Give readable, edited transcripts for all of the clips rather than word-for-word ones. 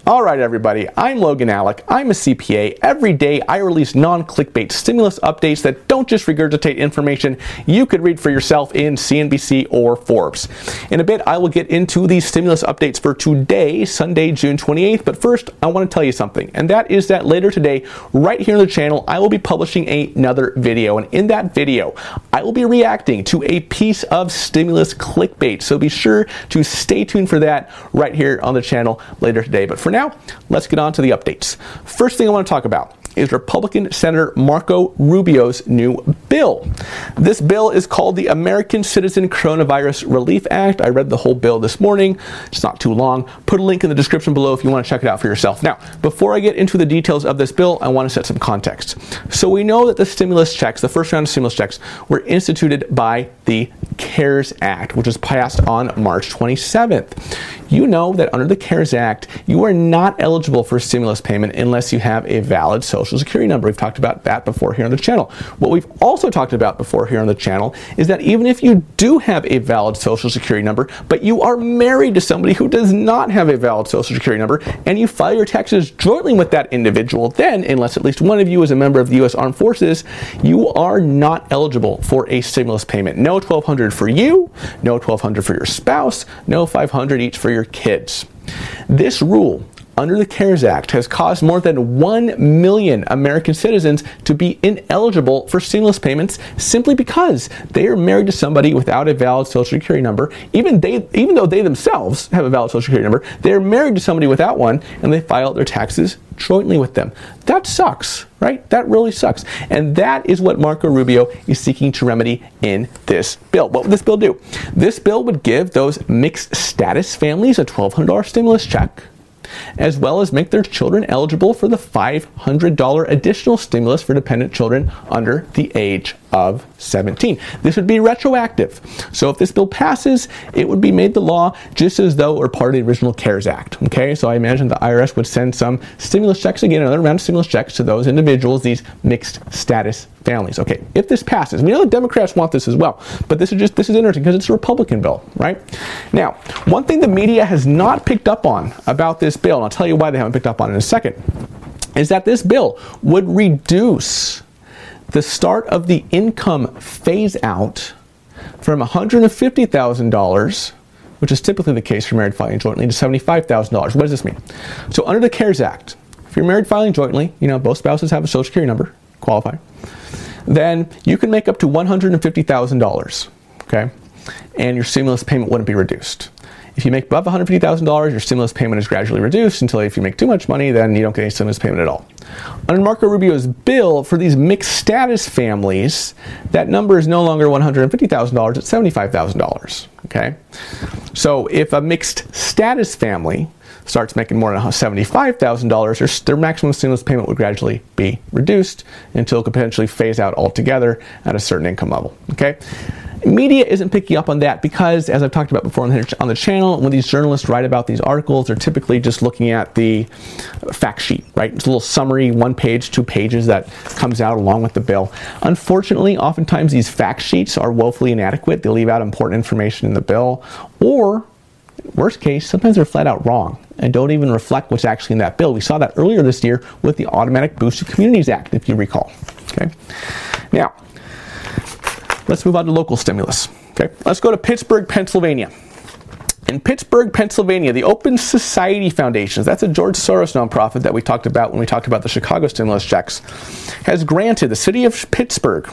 All right, everybody, I'm Logan Alec. I'm a CPA. Every day I release non-clickbait stimulus updates that don't just regurgitate information you could read for yourself in CNBC or Forbes. In a bit, I will get into these stimulus updates for today, Sunday, June 28th. But first, I want to tell you something, and that is that later today, right here on the channel, I will be publishing another video. And in that video, I will be reacting to a piece of stimulus clickbait. So be sure to stay tuned for that right here on the channel later today. But for now, let's get on to the updates. First thing I want to talk about is Republican Senator Marco Rubio's new bill. This bill is called the American Citizen Coronavirus Relief Act. I read the whole bill this morning. It's not too long. Put a link in the description below if you want to check it out for yourself. Now, before I get into the details of this bill, I want to set some context. So we know that the stimulus checks, the first round of stimulus checks, were instituted by the CARES Act, which was passed on March 27th. You know that under the CARES Act, you are not eligible for a stimulus payment unless you have a valid Social Security number. We've talked about that before here on the channel. What we've also talked about before here on the channel is that even if you do have a valid Social Security number, but you are married to somebody who does not have a valid Social Security number, and you file your taxes jointly with that individual, then, unless at least one of you is a member of the U.S. Armed Forces, you are not eligible for a stimulus payment. No $1,200 for you, no $1,200 for your spouse, no $500 each for your kids. This rule under the CARES Act has caused more than 1 million American citizens to be ineligible for stimulus payments simply because they are married to somebody without a valid Social Security number. Even though they themselves have a valid Social Security number, they're married to somebody without one, and they file their taxes jointly with them. That sucks, right? That really sucks. And that is what Marco Rubio is seeking to remedy in this bill. What would this bill do? This bill would give those mixed status families a $1,200 stimulus check, as well as make their children eligible for the $500 additional stimulus for dependent children under the age of 17. This would be retroactive. So if this bill passes, it would be made the law just as though it were part of the original CARES Act. Okay, so I imagine the IRS would send some stimulus checks again, another round of stimulus checks to those individuals, these mixed status families. Okay, if this passes, we know the Democrats want this as well, but this is interesting because it's a Republican bill, right? Now, one thing the media has not picked up on about this bill, and I'll tell you why they haven't picked up on it in a second, is that this bill would reduce the start of the income phase out from $150,000, which is typically the case for married filing jointly, to $75,000. What does this mean? So under the CARES Act, if you're married filing jointly, you know, both spouses have a Social Security number, qualify, then you can make up to $150,000, okay? And your stimulus payment wouldn't be reduced. If you make above $150,000, your stimulus payment is gradually reduced until if you make too much money, then you don't get any stimulus payment at all. Under Marco Rubio's bill, for these mixed status families, that number is no longer $150,000, it's $75,000, okay? So if a mixed status family starts making more than $75,000, their maximum stimulus payment would gradually be reduced until it could potentially phase out altogether at a certain income level, okay? Media isn't picking up on that because, as I've talked about before on the channel, when these journalists write about these articles, they're typically just looking at the fact sheet, right? It's a little summary, 1 page, 2 pages that comes out along with the bill. Unfortunately, oftentimes these fact sheets are woefully inadequate. They leave out important information in the bill, or worst case, sometimes they're flat out wrong and don't even reflect what's actually in that bill. We saw that earlier this year with the Automatic Boost to Communities Act, if you recall, okay? Now, let's move on to local stimulus. Okay, let's go to Pittsburgh, Pennsylvania. In Pittsburgh, Pennsylvania, the Open Society Foundations, that's a George Soros nonprofit that we talked about when we talked about the Chicago stimulus checks, has granted the city of Pittsburgh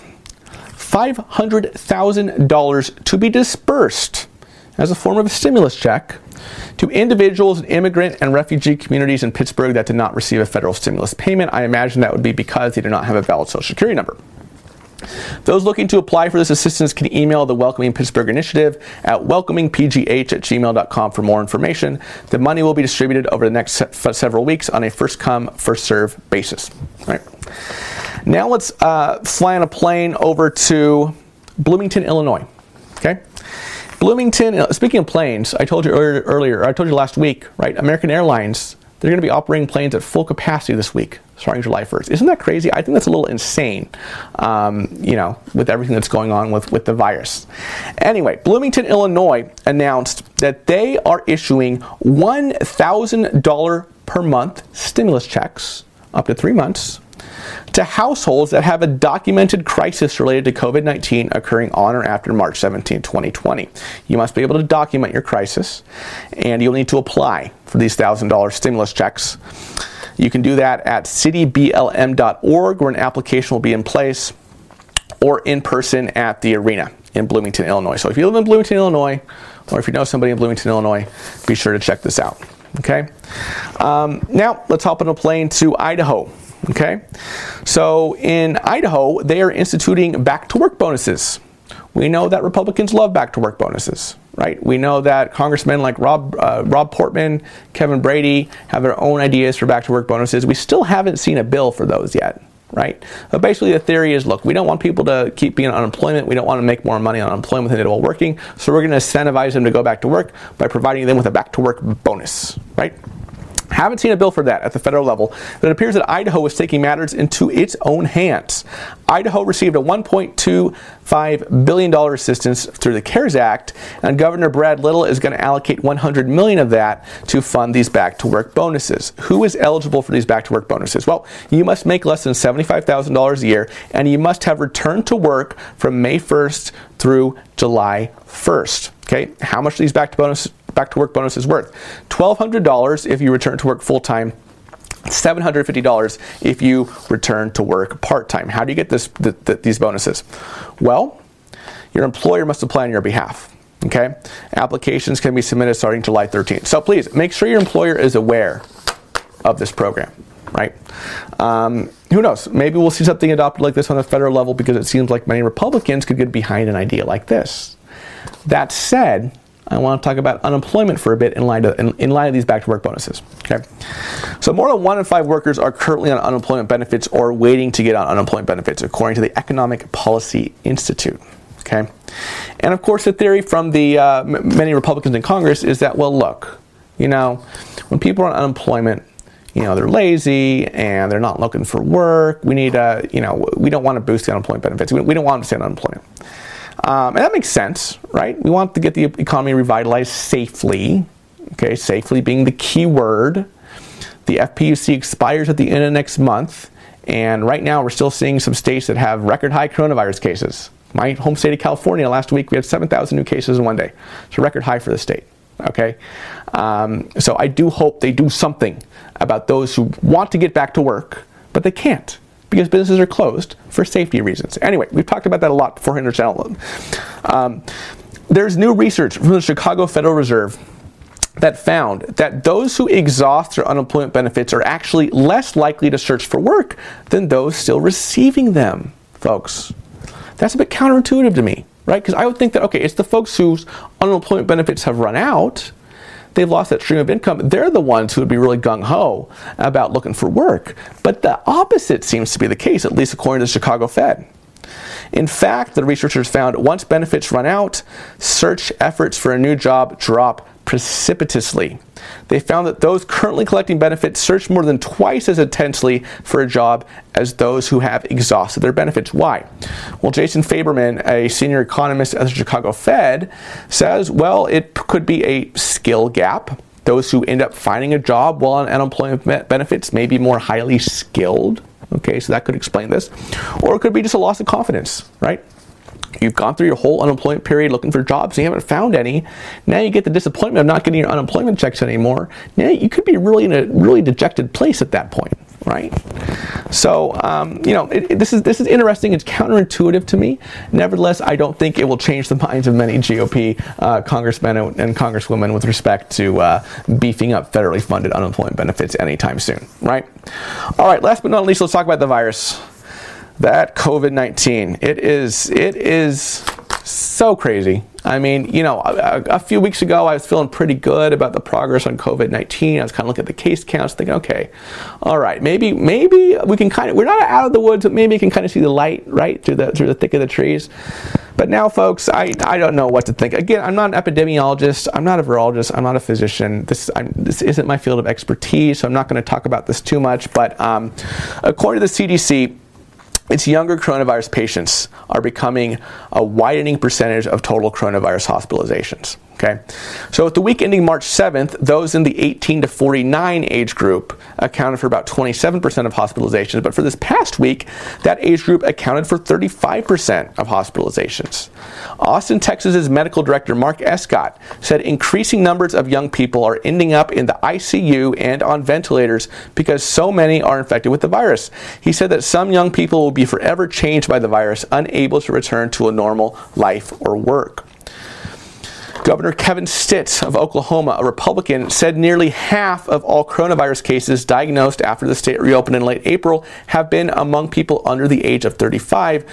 $500,000 to be dispersed as a form of a stimulus check to individuals in immigrant and refugee communities in Pittsburgh that did not receive a federal stimulus payment. I imagine that would be because they did not have a valid Social Security number. Those looking to apply for this assistance can email the Welcoming Pittsburgh Initiative at welcomingpgh@gmail.com for more information. The money will be distributed over the next several weeks on a first-come, first-served basis. All right. Now let's fly on a plane over to Bloomington, Illinois. Okay. Bloomington, speaking of planes, I told you last week, right? American Airlines, they're going to be operating planes at full capacity this week, starting July 1st. Isn't that crazy? I think that's a little insane, with everything that's going on with the virus. Anyway, Bloomington, Illinois announced that they are issuing $1,000 per month stimulus checks, up to 3 months, to households that have a documented crisis related to COVID-19 occurring on or after March 17, 2020. You must be able to document your crisis, and you'll need to apply for these $1,000 stimulus checks. You can do that at cityblm.org, where an application will be in place, or in person at the arena in Bloomington, Illinois. So if you live in Bloomington, Illinois, or if you know somebody in Bloomington, Illinois, be sure to check this out. Okay? Now, let's hop on a plane to Idaho. Okay? So in Idaho, they are instituting back-to-work bonuses. We know that Republicans love back-to-work bonuses, right? We know that congressmen like Rob Portman, Kevin Brady have their own ideas for back-to-work bonuses. We still haven't seen a bill for those yet, right? But basically the theory is, look, we don't want people to keep being on unemployment. We don't want to make more money on unemployment than they do while working. So we're going to incentivize them to go back to work by providing them with a back-to-work bonus, right? Haven't seen a bill for that at the federal level, but it appears that Idaho is taking matters into its own hands. Idaho received a $1.25 billion assistance through the CARES Act, and Governor Brad Little is going to allocate $100 million of that to fund these back-to-work bonuses. Who is eligible for these back-to-work bonuses? Well, you must make less than $75,000 a year, and you must have returned to work from May 1st through July 1st. Okay, how much are these back-to-work bonuses worth? $1,200 if you return to work full-time, $750 if you return to work part-time. How do you get these bonuses? Well, your employer must apply on your behalf. Okay, applications can be submitted starting July 13th. So please make sure your employer is aware of this program, right? Who knows? Maybe we'll see something adopted like this on the federal level, because it seems like many Republicans could get behind an idea like this. That said, I want to talk about unemployment for a bit in light of these back-to-work bonuses. Okay, so more than 1 in 5 workers are currently on unemployment benefits or waiting to get on unemployment benefits, according to the Economic Policy Institute. Okay, and of course, the theory from the many Republicans in Congress is that, well, look, you know, when people are on unemployment, you know, they're lazy and they're not looking for work. We need we don't want to boost the unemployment benefits. We don't want them to stay on unemployment. And that makes sense, right? We want to get the economy revitalized safely. Okay, safely being the key word. The FPUC expires at the end of next month, and right now we're still seeing some states that have record high coronavirus cases. My home state of California, last week we had 7,000 new cases in one day. It's a record high for the state. Okay, so I do hope they do something about those who want to get back to work, but they can't, because businesses are closed for safety reasons. Anyway, we've talked about that a lot before in our channel. There's new research from the Chicago Federal Reserve that found that those who exhaust their unemployment benefits are actually less likely to search for work than those still receiving them, folks. That's a bit counterintuitive to me, right? Because I would think that, okay, it's the folks whose unemployment benefits have run out, they've lost that stream of income, they're the ones who would be really gung-ho about looking for work. But the opposite seems to be the case, at least according to the Chicago Fed. In fact, the researchers found once benefits run out, search efforts for a new job drop precipitously. They found that those currently collecting benefits search more than twice as intensely for a job as those who have exhausted their benefits. Why? Well, Jason Faberman, a senior economist at the Chicago Fed, says, well, it could be a skill gap. Those who end up finding a job while on unemployment benefits may be more highly skilled. Okay, so that could explain this. Or it could be just a loss of confidence, right? You've gone through your whole unemployment period looking for jobs and you haven't found any. Now you get the disappointment of not getting your unemployment checks anymore. Now you could be really in a really dejected place at that point, right? So, this is interesting. It's counterintuitive to me. Nevertheless, I don't think it will change the minds of many GOP congressmen and congresswomen with respect to beefing up federally funded unemployment benefits anytime soon, right? All right, last but not least, let's talk about the virus. That COVID-19, it is so crazy. I mean, a few weeks ago, I was feeling pretty good about the progress on COVID-19. I was kind of looking at the case counts, thinking, okay, all right, maybe we can we're not out of the woods, but maybe you can kind of see the light, right, through the thick of the trees. But now, folks, I don't know what to think. Again, I'm not an epidemiologist. I'm not a virologist. I'm not a physician. This isn't my field of expertise, so I'm not going to talk about this too much. But according to the CDC, its younger coronavirus patients are becoming a widening percentage of total coronavirus hospitalizations. Okay, so at the week ending March 7th, those in the 18 to 49 age group accounted for about 27% of hospitalizations, but for this past week, that age group accounted for 35% of hospitalizations. Austin, Texas's medical director Mark Escott said increasing numbers of young people are ending up in the ICU and on ventilators because so many are infected with the virus. He said that some young people will be forever changed by the virus, unable to return to a normal life or work. Governor Kevin Stitt of Oklahoma, a Republican, said nearly half of all coronavirus cases diagnosed after the state reopened in late April have been among people under the age of 35.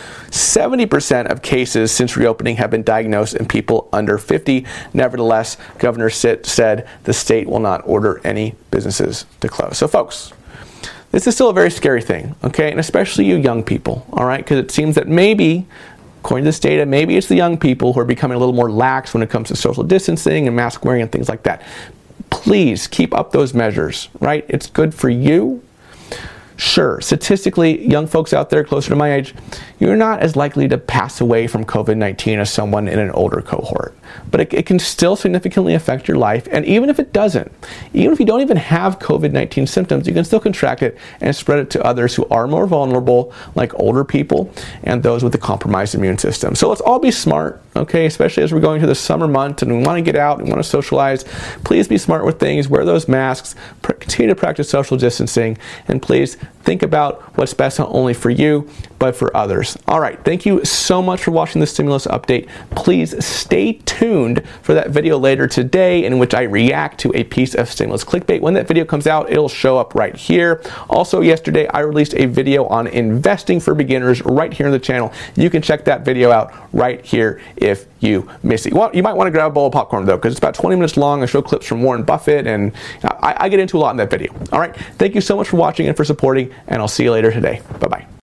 70% of cases since reopening have been diagnosed in people under 50. Nevertheless, Governor Stitt said the state will not order any businesses to close. So, folks, this is still a very scary thing, okay? And especially you young people, all right? Because it seems that maybe, according to this data, maybe it's the young people who are becoming a little more lax when it comes to social distancing and mask wearing and things like that. Please keep up those measures, right? It's good for you. Sure, statistically, young folks out there closer to my age, you're not as likely to pass away from COVID-19 as someone in an older cohort. But it can still significantly affect your life. And even if it doesn't, even if you don't even have COVID-19 symptoms, you can still contract it and spread it to others who are more vulnerable, like older people and those with a compromised immune system. So let's all be smart, okay? Especially as we're going to the summer month and we want to get out, we want to socialize. Please be smart with things, wear those masks, continue to practice social distancing, and please think about what's best not only for you, but for others. All right, thank you so much for watching the stimulus update. Please stay tuned for that video later today in which I react to a piece of stimulus clickbait. When that video comes out, it'll show up right here. Also, yesterday, I released a video on investing for beginners right here on the channel. You can check that video out right here if you miss it. Well, you might want to grab a bowl of popcorn, though, because it's about 20 minutes long. I show clips from Warren Buffett, and I get into a lot in that video. All right, thank you so much for watching and for supporting, and I'll see you later today. Bye-bye.